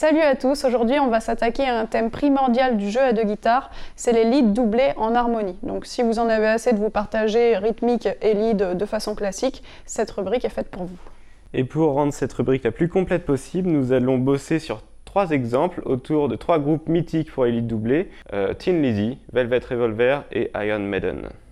Salut à tous, aujourd'hui on va s'attaquer à un thème primordial du jeu à deux guitares, c'est les leads doublés en harmonie. Donc si vous en avez assez de vous partager rythmique et lead de façon classique, cette rubrique est faite pour vous. Et pour rendre cette rubrique la plus complète possible, nous allons bosser sur 3 exemples autour de 3 groupes mythiques pour les leads doublés, Thin Lizzy, Velvet Revolver et Iron Maiden.